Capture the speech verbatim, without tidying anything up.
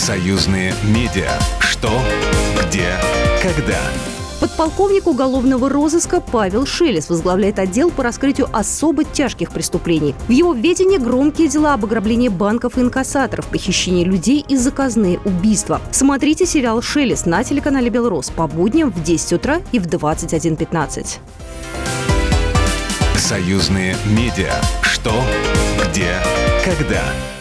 Союзные медиа. Что, где, когда. Подполковник уголовного розыска Павел Шелест возглавляет отдел по раскрытию особо тяжких преступлений. В его ведении громкие дела об ограблении банков и инкассаторов, похищении людей и заказные убийства. Смотрите сериал «Шелест» на телеканале «Белрос» по будням в десять утра и в двадцать один пятнадцать. Союзные медиа. Что, где, когда.